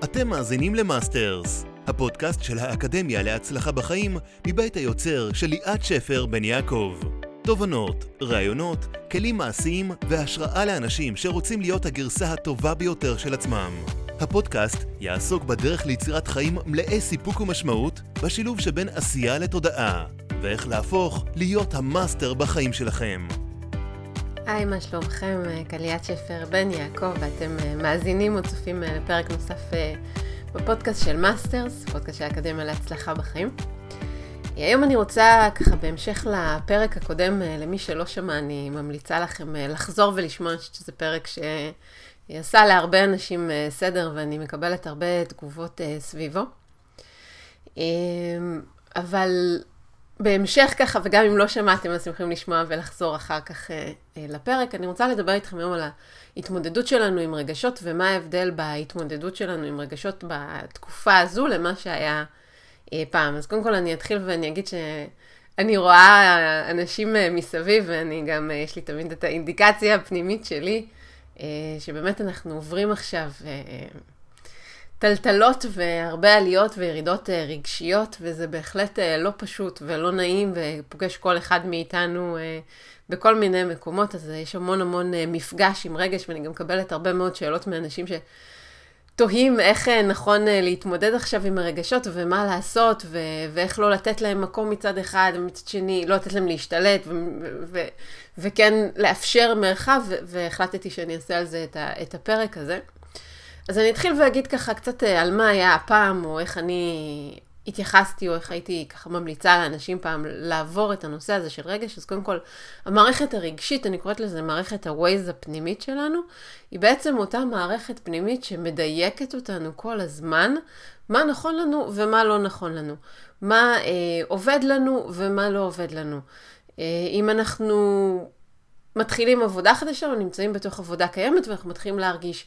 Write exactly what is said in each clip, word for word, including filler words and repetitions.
אתם מאזינים למאסטרס, הפודקאסט של האקדמיה להצלחה בחיים מבית היוצר של ליאת שפר בן יעקב. תובנות, רעיונות, כלים מעשיים והשראה לאנשים שרוצים להיות הגרסה הטובה ביותר של עצמם. הפודקאסט יעסוק בדרך ליצירת חיים מלאי סיפוק ומשמעות בשילוב שבין עשייה לתודעה, ואיך להפוך להיות המאסטר בחיים שלכם. היי, מה שלומכם? כאן ליאת שפר בן יעקב, ואתם מאזינים או צופים לפרק נוסף בפודקאסט של מאסטרס, פודקאסט של האקדמיה להצלחה בחיים. היום אני רוצה, ככה בהמשך לפרק הקודם, למי שלא שמע, אני ממליצה לכם לחזור ולשמוע, שזה פרק שעשה להרבה אנשים סדר, ואני מקבלת הרבה תגובות סביבו. אבל בהמשך ככה, וגם אם לא שמעתם, אז יכולים לשמוע ולחזור אחר כך אה, אה, לפרק. אני רוצה לדבר איתכם היום על ההתמודדות שלנו עם רגשות, ומה ההבדל בהתמודדות שלנו עם רגשות בתקופה הזו למה שהיה אה, פעם. אז קודם כל אני אתחיל ואני אגיד שאני רואה אנשים אה, מסביב, ואני גם, אה, יש לי תמיד את האינדיקציה הפנימית שלי, אה, שבאמת אנחנו עוברים עכשיו אה, טלטלות והרבה עליות וירידות רגשיות, וזה בהחלט לא פשוט ולא נעים, ופוגש כל אחד מאיתנו בכל מיני מקומות, אז יש המון המון מפגש עם רגש, ואני גם מקבלת הרבה מאוד שאלות מאנשים שתוהים איך נכון להתמודד עכשיו עם הרגשות, ומה לעשות, ו- ואיך לא לתת להם מקום מצד אחד, ומצד שני לא לתת להם להשתלט, ו- ו- וכן לאפשר מרחב, ו- והחלטתי שאני אעשה על זה את, ה- את הפרק הזה. אז אני אתחיל ואגיד ככה קצת על מה היה הפעם, או איך אני התייחסתי, או איך הייתי ככה ממליצה לאנשים פעם לעבור את הנושא הזה של רגש. אז קודם כל, המערכת הרגשית, אני קוראת לזה מערכת הווייז הפנימית שלנו, היא בעצם אותה מערכת פנימית שמדייקת אותנו כל הזמן, מה נכון לנו ומה לא נכון לנו, מה אה, עובד לנו ומה לא עובד לנו. אה, אם אנחנו מתחילים עבודה חדשה, או נמצאים בתוך עבודה קיימת, ואנחנו מתחילים להרגיש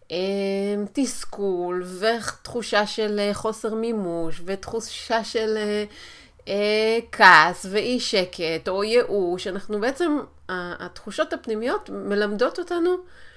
תסכול ותחושה של חוסר מימוש ותחושה של כעס ואי שקט או ייאוש, אנחנו בעצם, התחושות הפנימיות מלמדות אותנו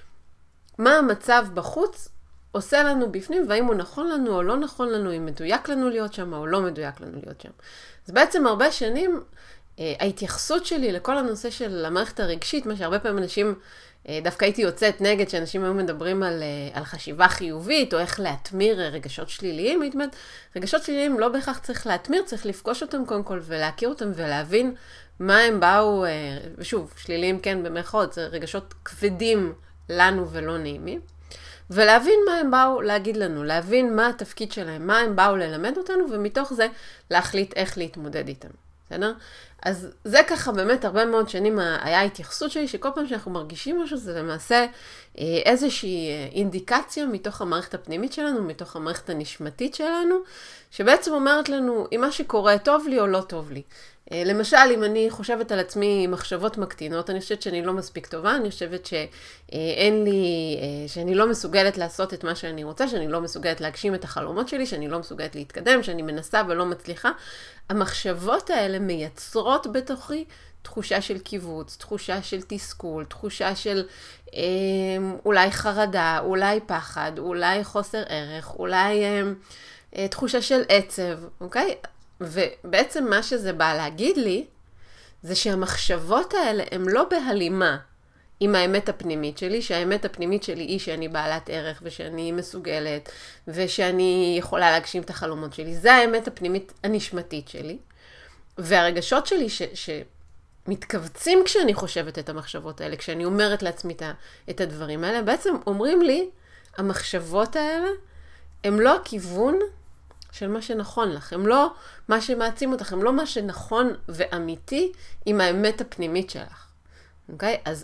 מה המצב בחוץ עושה לנו בפנים, והאם הוא נכון לנו או לא נכון לנו, אם מדויק לנו להיות שם או לא מדויק לנו להיות שם. אז בעצם הרבה שנים ההתייחסות שלי לכל הנושא של המערכת הרגשית, מה שהרבה פעמים אנשים, דווקא הייתי יוצאת נגד שאנשים היו מדברים על, על חשיבה חיובית, או איך להתמיר רגשות שליליים, הייתי אומרת, רגשות שליליים לא בהכרח צריך להתמיר, צריך לפגוש אותם קודם כל, ולהכיר אותם ולהבין מה הם באו, ושוב, שליליים כן במרכאות, זה רגשות כבדים לנו ולא נעימים, ולהבין מה הם באו להגיד לנו, להבין מה התפקיד שלהם, מה הם באו ללמד אותנו, ומתוך זה להחליט איך להתמודד איתם. בסדר? אז זה ככה באמת הרבה מאוד שנים היה התייחסות שלי, שכל פעם שאנחנו מרגישים משהו, זה למעשה איזושהי אינדיקציה מתוך המערכת הפנימית שלנו, מתוך המערכת הנשמתית שלנו, שבעצם אומרת לנו אם מה שקורה טוב לי או לא טוב לי. למשל, אם אני חושבת על עצמי מחשבות מקטינות, אני חושבת שאני לא מספיק טובה, אני חושבת שאין לי, שאני לא מסוגלת לעשות את מה שאני רוצה, שאני לא מסוגלת להגשים את החלומות שלי, שאני לא מסוגלת להתקדם, שאני מנסה ולא מצליחה. המחשבות האלה מייצרות בתוכי תחושה של קיבוץ, תחושה של תסכול, תחושה של אה, אולי חרדה, אולי פחד, אולי חוסר ערך, אולי אה, אה, תחושה של עצב, אוקיי? ובעצם מה שזה בא להגיד לי, זה שהמחשבות האלה הן לא בהלימה עם האמת הפנימית שלי, שהאמת הפנימית שלי היא שאני בעלת ערך, ושאני מסוגלת, ושאני יכולה להגשים את החלומות שלי. זה האמת הפנימית הנשמתית שלי. והרגשות שלי ש... שמתכווצים כשאני חושבת את המחשבות האלה, כשאני אומרת לעצמי את הדברים האלה, בעצם אומרים לי, המחשבות האלה הם לא הכיוון של מה שנכון לך, הם לא מה שמעצים אותך, הם לא מה שנכון ואמיתי עם האמת הפנימית שלך. אוקיי? אז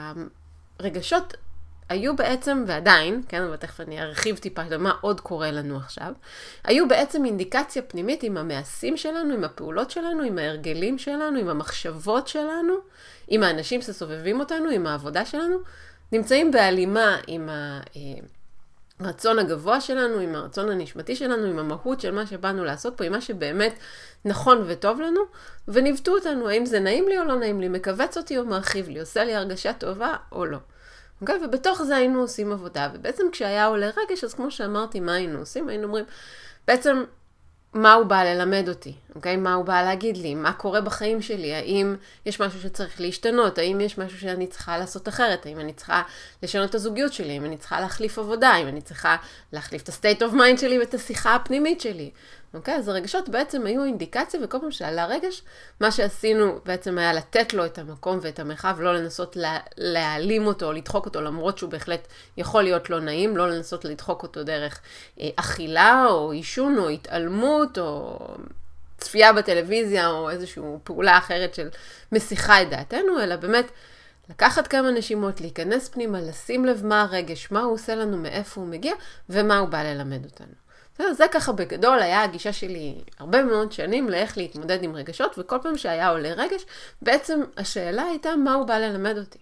הרגשות היו בעצם, ועדיין, כן, אבל תכף אני ארחיב טיפה מה עוד קורה לנו עכשיו, היו בעצם אינדיקציה פנימית עם המעשים שלנו, עם הפעולות שלנו, עם ההרגלים שלנו, עם המחשבות שלנו, עם האנשים שסובבים אותנו, עם העבודה שלנו, נמצאים בהלימה עם ה... הרצון הגבוה שלנו, עם הרצון הנשמתי שלנו, עם המהות של מה שבאנו לעשות פה, עם מה שבאמת נכון וטוב לנו, ונבטו אותנו, האם זה נעים לי או לא נעים לי, מקווץ אותי או מרחיב לי, עושה לי הרגשה טובה או לא. אוקיי? ובתוך זה היינו עושים עבודה, ובעצם כשהיה עולה רגש, אז כמו שאמרתי, מה היינו עושים? היינו אומרים, בעצם, מה הוא בא ללמד אותי? אוקיי? מה הוא בא להגיד לי? מה קורה בחיים שלי? האם יש משהו שצריך להשתנות? האם יש משהו שאני צריכה לעשות אחרת? האם אני צריכה לשנות את הזוגיות שלי? האם אני צריכה להחליף עבודה? האם אני צריכה להחליף את ה-state of mind שלי ואת השיחה הפנימית שלי? אוקיי? אז הרגשות בעצם היו אינדיקציה, וכל פעם שעלה רגש, מה שעשינו בעצם היה לתת לו את המקום ואת המרחב, לא לנסות לה, להעלים אותו או לדחוק אותו, למרות שהוא בהחלט יכול להיות לא נעים, לא לנסות לדחוק אותו דרך אה, אכילה או עישון או התעלמות או צפייה בטלוויזיה או איזושהי פעולה אחרת של מסיחה את דעתנו, אלא באמת לקחת כמה נשימות, להיכנס פנימה, לשים לב מה הרגש, מה הוא עושה לנו, מאיפה הוא מגיע ומה הוא בא ללמד אותנו. זה ככה בגדול היה הגישה שלי הרבה מאוד שנים לאיך להתמודד עם רגשות, וכל פעם שהיה עולה רגש, בעצם השאלה הייתה מה הוא בא ללמד אותי.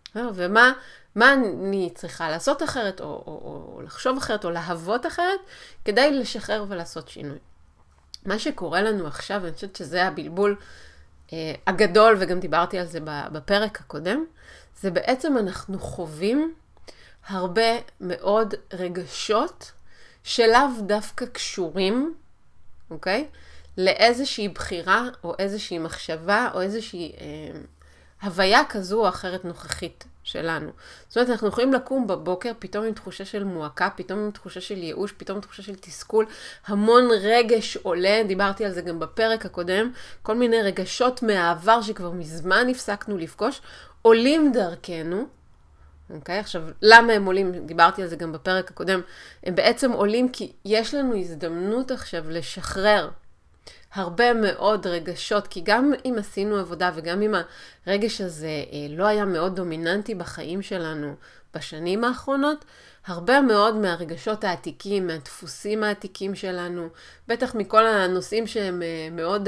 ומה מה אני צריכה לעשות אחרת, או, או, או לחשוב אחרת, או להוות אחרת, כדי לשחרר ולעשות שינוי. מה שקורה לנו עכשיו, אני חושבת שזה הבלבול אה, הגדול, וגם דיברתי על זה בפרק הקודם, זה בעצם אנחנו חווים הרבה מאוד רגשות, שלאו דווקא קשורים, אוקיי? לאיזושהי בחירה, או איזושהי מחשבה, או איזושהי אה, הוויה כזו או אחרת נוכחית שלנו. זאת אומרת, אנחנו יכולים לקום בבוקר, פתאום עם תחושה של מועקה, פתאום עם תחושה של ייאוש, פתאום עם תחושה של תסכול, המון רגש עולה, דיברתי על זה גם בפרק הקודם, כל מיני רגשות מהעבר שכבר מזמן הפסקנו לפגוש, עולים דרכנו, אוקיי? עכשיו, למה הם עולים? דיברתי על זה גם בפרק הקודם. הם בעצם עולים כי יש לנו הזדמנות עכשיו לשחרר הרבה מאוד רגשות, כי גם אם עשינו עבודה וגם אם הרגש הזה לא היה מאוד דומיננטי בחיים שלנו בשנים האחרונות, הרבה מאוד מהרגשות העתיקים, מהדפוסים העתיקים שלנו, בטח מכל הנושאים שהם מאוד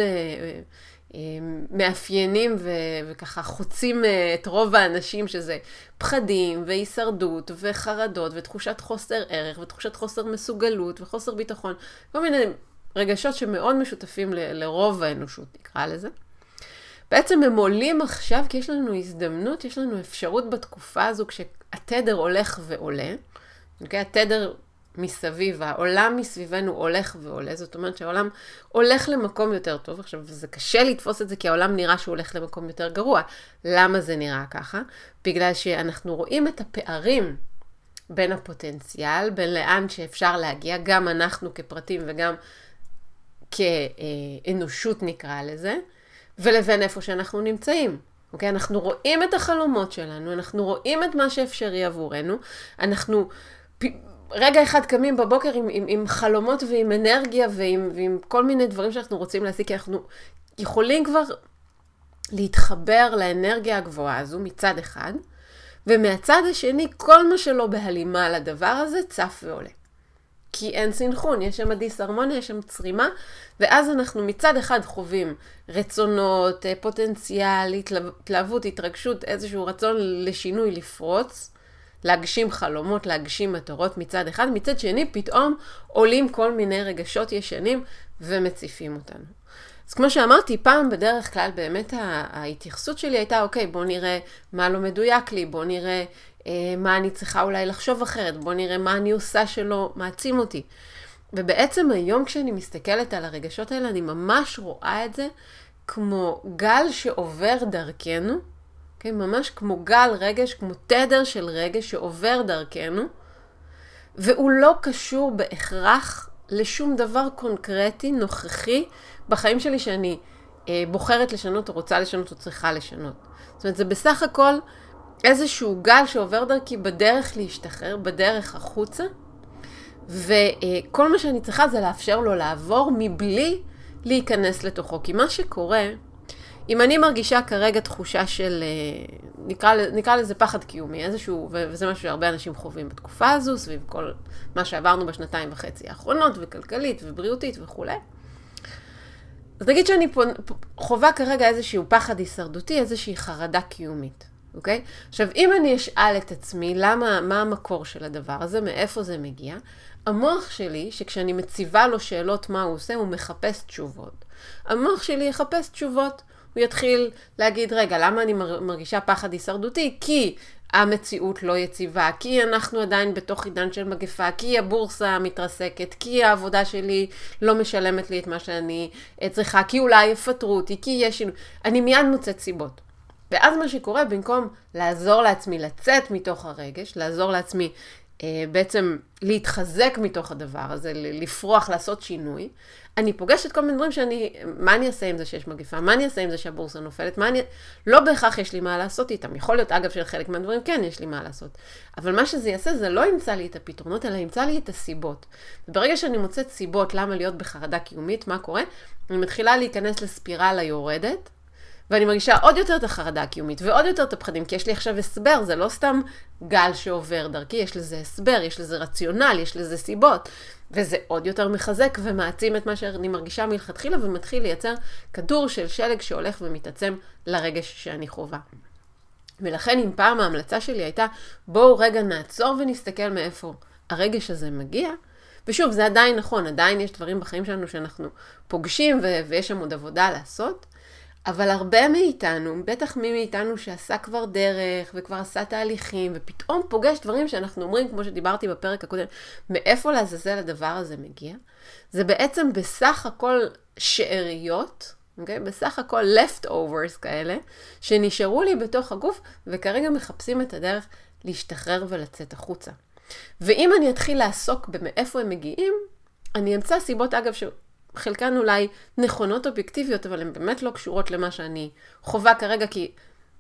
מאפיינים ו- וככה חוצים את רוב האנשים, שזה פחדים והישרדות וחרדות ותחושת חוסר ערך ותחושת חוסר מסוגלות וחוסר ביטחון, כל מיני רגשות שמאוד משותפים ל- לרוב האנושות, נקרא לזה. בעצם הם עולים עכשיו כי יש לנו הזדמנות, יש לנו אפשרות בתקופה הזו כשהתדר הולך ועולה, okay? התדר מסביב, העולם מסביבנו הולך ועולה, זאת אומרת שהעולם הולך למקום יותר טוב. עכשיו, זה קשה לתפוס את זה כי העולם נראה שהוא הולך למקום יותר גרוע. למה זה נראה ככה? בגלל שאנחנו רואים את הפערים בין הפוטנציאל, בין לאן שאפשר להגיע, גם אנחנו כפרטים וגם כאנושות נקרא לזה, ולבין איפה שאנחנו נמצאים. אוקיי? אנחנו רואים את החלומות שלנו, אנחנו רואים את מה שאפשרי עבורנו, אנחנו רגע אחד קמים בבוקר עם, עם, עם חלומות ועם אנרגיה ועם, ועם כל מיני דברים שאנחנו רוצים להשיג, כי אנחנו יכולים כבר להתחבר לאנרגיה הגבוהה הזו מצד אחד, ומהצד השני כל מה שלא בהלימה לדבר הזה צף ועולה. כי אין סינכרון, יש שם דיסהרמוניה, יש שם צרימה, ואז אנחנו מצד אחד חווים רצונות, פוטנציאל, התלהבות, התרגשות, איזשהו רצון לשינוי, לפרוץ, להגשים חלומות, להגשים מטרות מצד אחד, מצד שני פתאום עולים כל מיני רגשות ישנים ומציפים אותנו. אז כמו שאמרתי, פעם בדרך כלל באמת ההתייחסות שלי הייתה, אוקיי, בוא נראה מה לא מדויק לי, בוא נראה אה, מה אני צריכה אולי לחשוב אחרת, בוא נראה מה אני עושה שלא מעצים אותי. ובעצם היום כשאני מסתכלת על הרגשות האלה, אני ממש רואה את זה כמו גל שעובר דרכנו, okay, ממש כמו גל רגש, כמו תדר של רגש שעובר דרכנו, והוא לא קשור בהכרח לשום דבר קונקרטי, נוכחי, בחיים שלי שאני אה, בוחרת לשנות או רוצה לשנות או צריכה לשנות. זאת אומרת, זה בסך הכל איזשהו גל שעובר דרכי בדרך להשתחרר, בדרך החוצה, וכל מה שאני צריכה זה לאפשר לו לעבור מבלי להיכנס לתוכו. כי מה שקורה, אם אני מרגישה כרגע תחושה של, נקרא, נקרא לזה פחד קיומי, איזשהו, וזה משהו שהרבה אנשים חווים בתקופה הזו, סביב כל מה שעברנו בשנתיים וחצי האחרונות, וכלכלית ובריאותית וכו'. אז נגיד שאני חווה כרגע איזשהו פחד הישרדותי, איזושהי חרדה קיומית. אוקיי? עכשיו, אם אני אשאל את עצמי, למה, מה המקור של הדבר הזה, מאיפה זה מגיע, המוח שלי, שכשאני מציבה לו שאלות מה הוא עושה, הוא מחפש תשובות. המוח שלי יחפש תשובות. הוא יתחיל להגיד, רגע, למה אני מרגישה פחד הישרדותי? כי המציאות לא יציבה, כי אנחנו עדיין בתוך עידן של מגפה, כי הבורסה מתרסקת, כי העבודה שלי לא משלמת לי את מה שאני צריכה, כי אולי יפטרו אותי, כי יש... אני מיד מוצאת סיבות. ואז מה שקורה, במקום לעזור לעצמי לצאת מתוך הרגש, לעזור לעצמי אה, בעצם להתחזק מתוך הדבר הזה, לפרוח, לעשות שינוי, אני פוגשת כל מיני דברים שאני, מה אני אעשה עם זה שיש מגיפה? מה אני אעשה עם זה שהבורסה נופלת? מה אני... לא בהכרח יש לי מה לעשות איתם. יכול להיות, אגב, של חלק מהדברים כן יש לי מה לעשות. אבל מה שזה יעשה, זה לא ימצא לי את הפתרונות, אלא ימצא לי את הסיבות. וברגע שאני מוצאת סיבות למה להיות בחרדה קיומית, מה קורה? אני מתחילה להיכנס לספירלה יורדת, ואני מרגישה עוד יותר את החרדה הקיומית, ועוד יותר את הפחדים, כי יש לי עכשיו הסבר, זה לא סתם גל שעובר דרכי, יש לזה הסבר, יש לזה רציונל, יש לזה סיבות, וזה עוד יותר מחזק ומעצים את מה שאני מרגישה מלכתחילה, ומתחיל לייצר כדור של שלג שהולך ומתעצם לרגש שאני חובה. ולכן אם פעם ההמלצה שלי הייתה, בואו רגע נעצור ונסתכל מאיפה הרגש הזה מגיע, ושוב, זה עדיין נכון, עדיין יש דברים בחיים שלנו שאנחנו פוגשים, ו- ויש שם עוד עבודה לעשות, אבל הרבה מאיתנו, בטח מי מאיתנו שעשה כבר דרך וכבר עשה תהליכים, ופתאום פוגש דברים שאנחנו אומרים, כמו שדיברתי בפרק הקודם, מאיפה לעזאזל הדבר הזה מגיע? זה בעצם בסך הכל שאריות, okay? בסך הכל leftovers כאלה, שנשארו לי בתוך הגוף, וכרגע מחפשים את הדרך להשתחרר ולצאת החוצה. ואם אני אתחיל לעסוק במאיפה הם מגיעים, אני אמצא סיבות, אגב, ש... חלקן אולי נכונות אובייקטיביות, אבל הן באמת לא קשורות למה שאני חובה כרגע, כי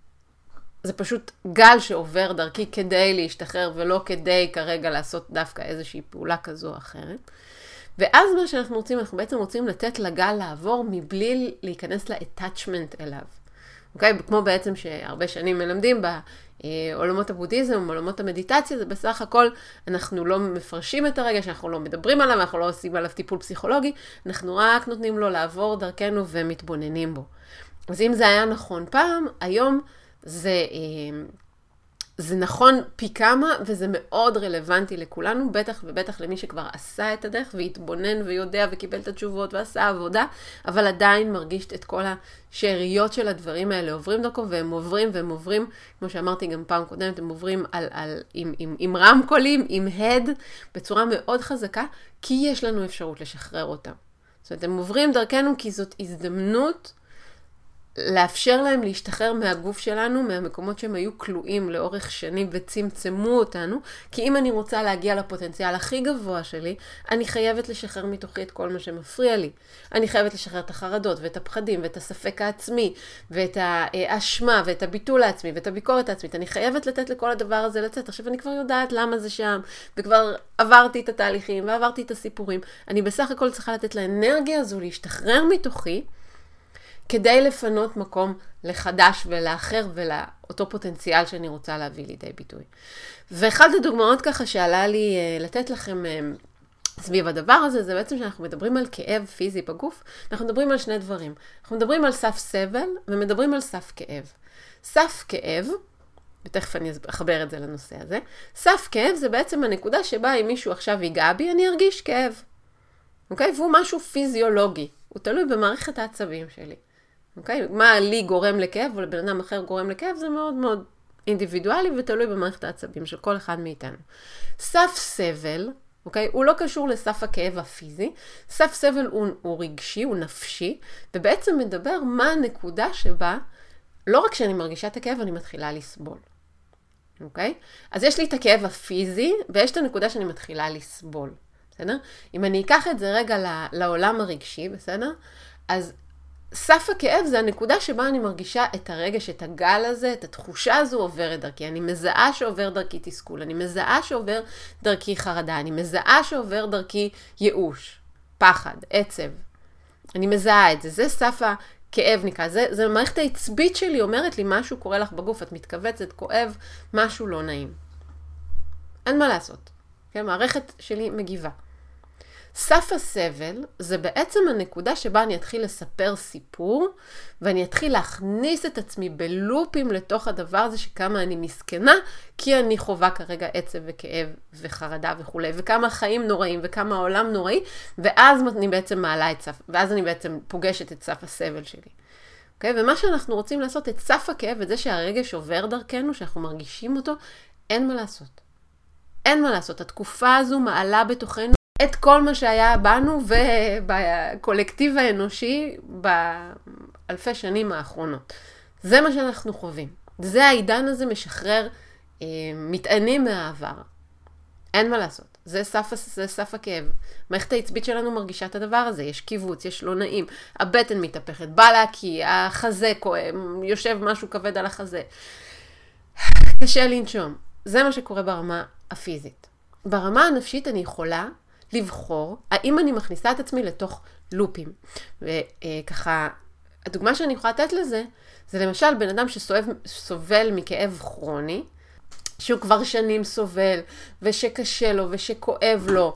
זה פשוט גל שעובר דרכי כדי להשתחרר, ולא כדי כרגע לעשות דווקא איזושהי פעולה כזו או אחרת. ואז מה שאנחנו רוצים, אנחנו בעצם רוצים לתת לגל לעבור מבלי להיכנס ל-attachment אליו. אוקיי? כמו בעצם שהרבה שנים מלמדים בעולמות הבודהיזם, בעולמות המדיטציה, זה בסך הכל, אנחנו לא מפרשים את הרגע, שאנחנו לא מדברים עליו, אנחנו לא עושים עליו טיפול פסיכולוגי, אנחנו רק נותנים לו לעבור דרכנו ומתבוננים בו. אז אם זה היה נכון פעם, היום זה, זה נכון פי כמה, וזה מאוד רלוונטי לכולנו, בטח ובטח למי שכבר עשה את הדרך, והתבונן ויודע וקיבל את התשובות ועשה עבודה, אבל עדיין מרגיש את כל השאריות של הדברים האלה עוברים דרכו, והם עוברים והם עוברים, כמו שאמרתי גם פעם קודמת, הם עוברים על, על, עם, עם, עם רמקולים, עם הד, בצורה מאוד חזקה, כי יש לנו אפשרות לשחרר אותם. זאת אומרת, הם עוברים דרכנו כי זאת הזדמנות, לאפשר להם להשתחרר מהגוף שלנו, מהמקומות שהם היו כלואים לאורך שנים וצמצמו אותנו, כי אם אני רוצה להגיע לפוטנציאל הכי גבוה שלי, אני חייבת לשחרר מתוכי את כל מה שמפריע לי. אני חייבת לשחרר את החרדות ואת הפחדים ואת הספק העצמי, ואת האשמה ואת הביטול העצמי ואת הביקורת העצמית. אני חייבת לתת לכל הדבר הזה לצאת. עכשיו אני כבר יודעת למה זה שם, וכבר עברתי את התהליכים ועברתי את הסיפורים. אני בסך הכל צריכה לתת לאנרגיה הזו להשתחרר מתוכי, כדי לפנות מקום לחדש ולאחר ולאותו פוטנציאל שאני רוצה להביא לידי ביטוי. ואחת הדוגמאות ככה שעלה לי לתת לכם סביב הדבר הזה, זה בעצם שאנחנו מדברים על כאב פיזי בגוף, אנחנו מדברים על שני דברים. אנחנו מדברים על סף סבל ומדברים על סף כאב. סף כאב, ותכף אני אחבר את זה לנושא הזה, סף כאב זה בעצם הנקודה שבה אם מישהו עכשיו ייגע בי, אני ארגיש כאב. אוקיי? והוא משהו פיזיולוגי. הוא תלוי במערכת העצבים שלי. אוקיי? מה לי גורם לכאב, או לבן אדם אחר גורם לכאב, זה מאוד מאוד אינדיבידואלי ותלוי במערכת העצבים של כל אחד מאיתנו. סף סבל, אוקיי? הוא לא קשור לסף הכאב הפיזי. סף סבל הוא, הוא רגשי, הוא נפשי, ובעצם מדבר מה הנקודה שבה, לא רק שאני מרגישה את הכאב, אני מתחילה לסבול. אוקיי? אז יש לי את הכאב הפיזי, ויש את הנקודה שאני מתחילה לסבול. בסדר? אם אני אקח את זה רגע לעולם הרגשי, בסדר? אז סף הכאב זה הנקודה שבה אני מרגישה את הרגש, את הגל הזה, את התחושה הזו עוברת דרכי. אני מזהה שעובר דרכי תסכול, אני מזהה שעובר דרכי חרדה, אני מזהה שעובר דרכי ייאוש, פחד, עצב. אני מזהה את זה, זה סף הכאב נקרא. זה, זה מערכת העצבית שלי אומרת לי משהו קורה לך בגוף, את מתכווצת, כואב, משהו לא נעים. אין מה לעשות. כן, מערכת שלי מגיבה. סף הסבל זה בעצם הנקודה שבה אני אתחיל לספר סיפור, ואני אתחיל להכניס את עצמי בלופים לתוך הדבר הזה שכמה אני מסכנה, כי אני חובה כרגע עצב וכאב וחרדה וכו', וכמה חיים נוראים וכמה העולם נוראי, ואז אני בעצם מעלה את סף, ואז אני בעצם פוגשת את סף הסבל שלי. אוקיי? ומה שאנחנו רוצים לעשות, את סף הכאב, את זה שהרגש עובר דרכנו, שאנחנו מרגישים אותו, אין מה לעשות. אין מה לעשות. התקופה הזו מעלה בתוכנו את כל מה שהיה בנו ובקולקטיב האנושי באלפי שנים האחרונות. זה מה שאנחנו חווים. זה העידן הזה משחרר אה, מטענים מהעבר. אין מה לעשות. זה סף, זה סף הכאב. מערכת העצבית שלנו מרגישה את הדבר הזה. יש קיבוץ, יש לא נעים. הבטן מתהפכת, בא להקיא, החזה כואב, יושב משהו כבד על החזה. קשה לנשום. זה מה שקורה ברמה הפיזית. ברמה הנפשית אני יכולה לבחור האם אני מכניסה את עצמי לתוך לופים. וככה, הדוגמה שאני יכולה לתת לזה, זה למשל בן אדם שסובל מכאב כרוני, שהוא כבר שנים סובל, ושקשה לו, ושכואב לו,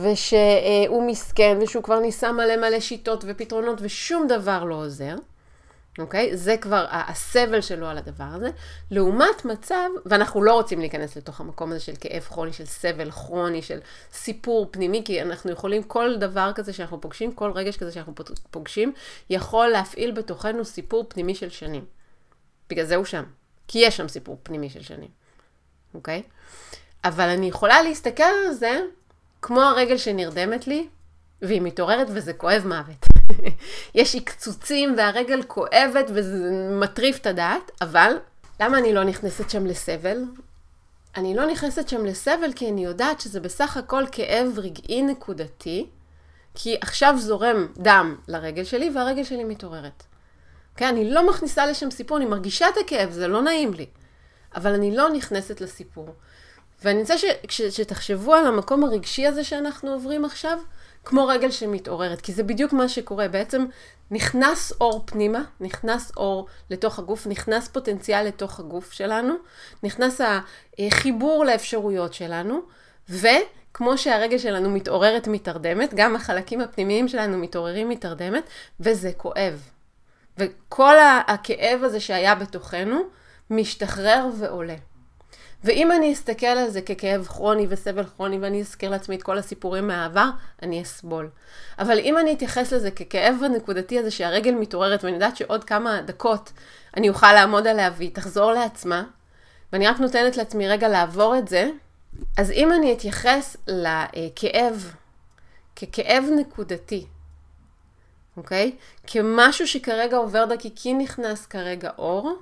ושהוא מסכן, ושהוא כבר ניסה מלא מלא שיטות ופתרונות, ושום דבר לא עוזר. אוקיי? זה כבר הסבל שלו על הדבר הזה. לעומת מצב, ואנחנו לא רוצים להיכנס לתוך המקום הזה של כאב כרוני, של סבל כרוני, של סיפור פנימי, כי אנחנו יכולים, כל דבר כזה שאנחנו פוגשים, כל רגש כזה שאנחנו פוגשים, יכול להפעיל בתוכנו סיפור פנימי של שנים. בגלל זה הוא שם. כי יש שם סיפור פנימי של שנים. אוקיי? אבל אני יכולה להסתכל על זה כמו הרגל שנרדמת לי, והיא מתעוררת וזה כואב מוות. יש עקצוצים והרגל כואבת וזה מטריף את הדעת, אבל למה אני לא נכנסת שם לסבל? אני לא נכנסת שם לסבל כי אני יודעת שזה בסך הכל כאב רגעי נקודתי, כי עכשיו זורם דם לרגל שלי והרגל שלי מתעוררת. Okay, אני לא מכניסה לשם סיפור, אני מרגישה את הכאב, זה לא נעים לי. אבל אני לא נכנסת לסיפור. ואני רוצה ש- ש- שתחשבו על המקום הרגשי הזה שאנחנו עוברים עכשיו, כמו רגל שמתעוררת, כי זה בדיוק מה שקורה. בעצם נכנס אור פנימה, נכנס אור לתוך הגוף, נכנס פוטנציאל לתוך הגוף שלנו, נכנס החיבור לאפשרויות שלנו, וכמו שהרגל שלנו מתעוררת מתרדמת, גם החלקים הפנימיים שלנו מתעוררים מתרדמת, וזה כואב. וכל הכאב הזה שהיה בתוכנו משתחרר ועולה. ואם אני אסתכל על זה ככאב כרוני וסבל כרוני, ואני אזכיר לעצמי את כל הסיפורים מהעבר, אני אסבול. אבל אם אני אתייחס לזה ככאב הנקודתי הזה שהרגל מתעוררת, ואני יודעת שעוד כמה דקות אני אוכל לעמוד עליה והיא תחזור לעצמה, ואני רק נותנת לעצמי רגע לעבור את זה, אז אם אני אתייחס לכאב, ככאב נקודתי, אוקיי? כמשהו שכרגע עובר דרכי, כי נכנס כרגע אור,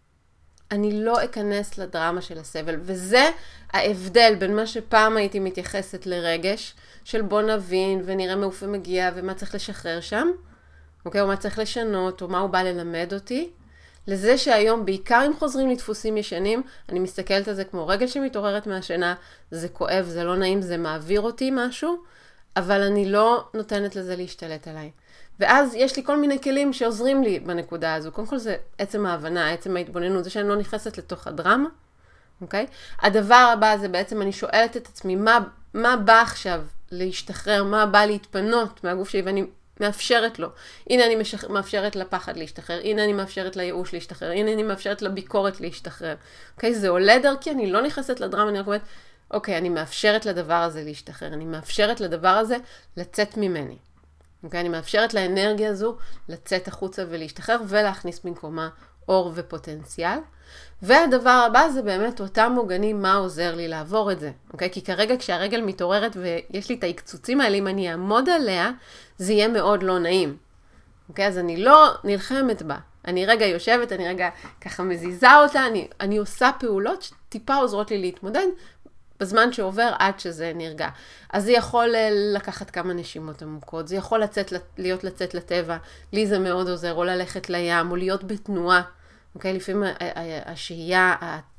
אני לא אכנס לדרמה של הסבל. וזה ההבדל בין מה שפעם הייתי מתייחסת לרגש, של בוא נבין ונראה מאיפה מגיע ומה צריך לשחרר שם, אוקיי? או מה צריך לשנות, או מה הוא בא ללמד אותי, לזה שהיום, בעיקר אם חוזרים לדפוסים ישנים, אני מסתכלת על זה כמו רגל שמתעוררת מהשינה, זה כואב, זה לא נעים, זה מעביר אותי משהו, אבל אני לא נותנת לזה להשתלט עליי. ואז יש לי כל מיני כלים שעוזרים לי בנקודה הזו. קודם כל זה עצם ההבנה, עצם ההתבוננות, זה שאני לא נכנסת לתוך הדרמה, אוקיי? הדבר הבא זה בעצם אני שואלת את עצמי, מה, מה בא עכשיו להשתחרר, מה בא להתפנות מהגוף שלי, ואני מאפשרת לו. הנה אני משח... מאפשרת לפחד להשתחרר, הנה אני מאפשרת לייאוש להשתחרר, הנה אני מאפשרת לביקורת להשתחרר. אוקיי? זה עולה דרכי, אני לא נכנסת לדרמה, אני רק אומרת, אוקיי, אני מאפשרת לדבר הזה להשתחרר, אני מאפשרת לדבר הזה לצאת ממני. אוקיי, אני מאפשרת לאנרגיה הזו לצאת החוצה ולהשתחרר ולהכניס במקומה אור ופוטנציאל. והדבר הבא זה באמת אותם מוגנים, מה עוזר לי לעבור את זה. אוקיי, כי כרגע כשהרגל מתעוררת ויש לי את ההקצוצים האלה, אם אני אעמוד עליה, זה יהיה מאוד לא נעים. אוקיי, אז אני לא נלחמת בה. אני רגע יושבת, אני רגע ככה מזיזה אותה, אני, אני עושה פעולות שטיפה עוזרות לי להתמודד, בזמן שעובר עד שזה נרגע. אז זה יכול לקחת כמה נשימות עמוקות, זה יכול לצאת, להיות לצאת לטבע, לי זה מאוד עוזר, או ללכת לים, או להיות בתנועה. אוקיי? לפעמים השהייה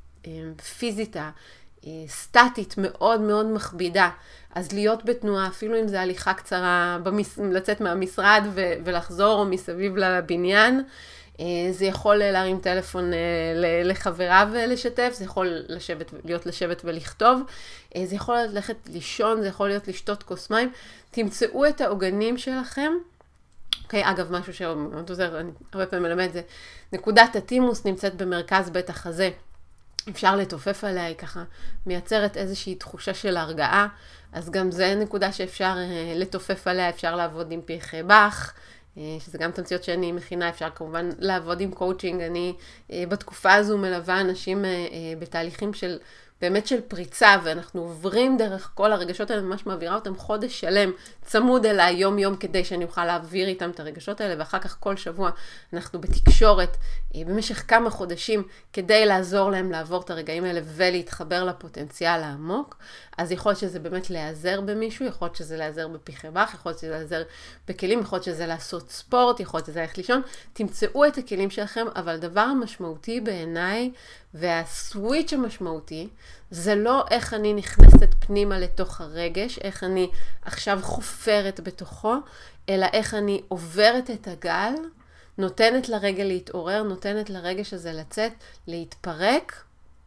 הפיזית, הסטטית, מאוד מאוד מכבידה. אז להיות בתנועה, אפילו אם זה הליכה קצרה, במס... לצאת מהמשרד ו... ולחזור, או מסביב לבניין, זה יכול להרים טלפון לחברה ולשתף, זה יכול לשבת, להיות לשבת ולכתוב, זה יכול ללכת לישון, זה יכול להיות לשתות כוס מים. תמצאו את העוגנים שלכם. אוקיי, אגב, משהו שמאוד עוזר, אני הרבה פעמים מלמד זה, נקודת הטימוס נמצאת במרכז בית החזה. אפשר לתופף עליה, היא ככה מייצרת איזושהי תחושה של הרגעה, אז גם זה נקודה שאפשר לתופף עליה, אפשר לעבוד עם פרחי באך, שזה גם תמציות שאני מכינה, אפשר כמובן לעבוד עם קואוצ'ינג. אני בתקופה הזו מלווה אנשים בתהליכים של באמת של פריצה, ואנחנו עוברים דרך כל הרגשות האלה, ממש מעבירה אותם חודש שלם, צמוד אליי יום יום, כדי שאני אוכל להעביר איתם את הרגשות האלה, ואחר כך כל שבוע אנחנו בתקשורת, במשך כמה חודשים, כדי לעזור להם לעבור את הרגעים האלה, ולהתחבר לפוטנציאל העמוק. אז יכול להיות שזה באמת להיעזר במישהו, יכול להיות שזה להיעזר בפיחי בח, יכול להיות שזה להיעזר בכלים, יכול להיות שזה לעשות ספורט, יכול להיות שזה ללכת לישון. תמצאו את הכלים שלכם, אבל הדבר המשמעותי בעיניי, והסוויץ' המשמעותי, זה לא איך אני נכנסת פנימה לתוך הרגש, איך אני עכשיו חופרת בתוכו, אלא איך אני עוברת את הגל, נותנת לרגל להתעורר, נותנת לרגש הזה לצאת, להתפרק,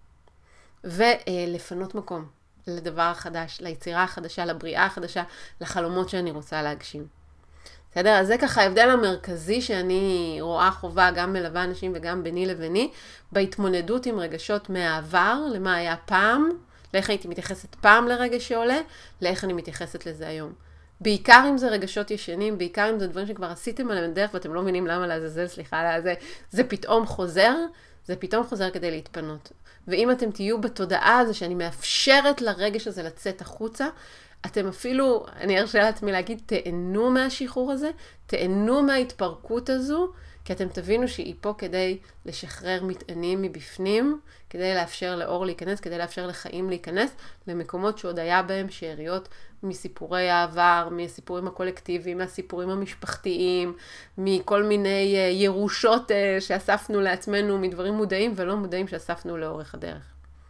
ולפנות מקום לדבר החדש, ליצירה החדשה, לבריאה החדשה, לחלומות שאני רוצה להגשים. בסדר? אז זה ככה ההבדל המרכזי שאני רואה חובה, גם מלווה אנשים וגם ביני לביני, בהתמודדות עם רגשות מהעבר, למה היה פעם, לאיך הייתי מתייחסת פעם לרגש שעולה, לאיך אני מתייחסת לזה היום. בעיקר אם זה רגשות ישנים, בעיקר אם זה דברים שכבר עשיתם עליהם דרך, ואתם לא מבינים למה לעזאזל, סליחה, זה, זה פתאום חוזר, זה פתאום חוזר כדי להתפנות. ואם אתם תהיו בתודעה הזו שאני מאפשרת לרגש הזה לצאת החוצה, אתם אפילו, אני ארשה לעצמי להגיד, תהנו מהשחרור הזה, תהנו מההתפרקות הזו, כי אתם תבינו שהיא פה כדי לשחרר מטענים מבפנים, כדי לאפשר לאור להיכנס, כדי לאפשר לחיים להיכנס, למקומות שעוד היה בהם שאריות מסיפורי העבר, מהסיפורים הקולקטיביים, מהסיפורים המשפחתיים, מכל מיני ירושות שאספנו לעצמנו, מדברים מודעים ולא מודעים שאספנו לאורך הדרך.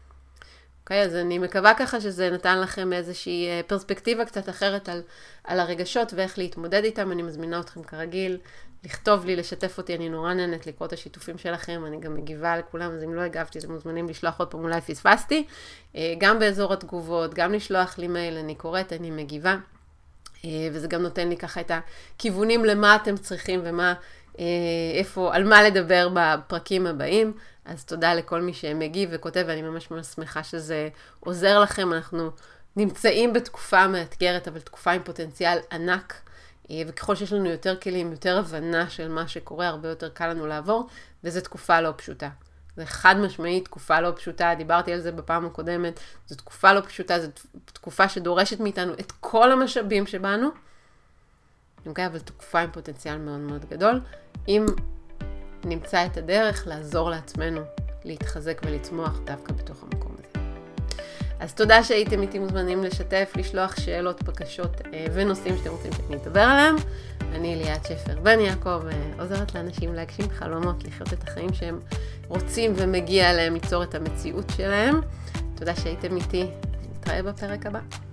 אוקיי, אז אני מקווה ככה שזה נתן לכם איזושהי פרספקטיבה קצת אחרת על, על הרגשות ואיך להתמודד איתם. אני מזמינה אתכם כרגיל, לכתוב לי, לשתף אותי, אני נורא נהנית לקרוא את השיתופים שלכם, אני גם מגיבה לכולם, אז אם לא הגבתי, אתם מוזמנים לשלוח עוד פעם, אולי פספסתי, גם באזור התגובות, גם לשלוח לי מייל, אני קוראת, אני מגיבה, וזה גם נותן לי ככה את הכיוונים למה אתם צריכים ומה, איפה, על מה לדבר בפרקים הבאים. אז תודה לכל מי שמגיב וכותב, ואני ממש ממש שמחה שזה עוזר לכם. אנחנו נמצאים בתקופה מאתגרת, אבל תקופה עם פוטנציאל ענק, וככל שיש לנו יותר כלים, יותר הבנה של מה שקורה, הרבה יותר קל לנו לעבור, וזו תקופה לא פשוטה. זה חד משמעית תקופה לא פשוטה, דיברתי על זה בפעם הקודמת, זו תקופה לא פשוטה, זו תקופה שדורשת מאיתנו את כל המשאבים שבנו, אוקיי, אבל תקופה עם פוטנציאל מאוד מאוד גדול. אם נמצא את הדרך לעזור לעצמנו להתחזק ולצמוח דווקא בתוך המקום הזה. אז תודה שהייתם איתי, מוזמנים לשתף, לשלוח שאלות, בקשות ונושאים שאתם רוצים שאני אדבר עליהם. אני ליאת שפר בן יעקב, עוזרת לאנשים להגשים חלומות, לחיות את החיים שהם רוצים ומגיע להם, ליצור את המציאות שלהם. תודה שהייתם איתי, נתראה בפרק הבא.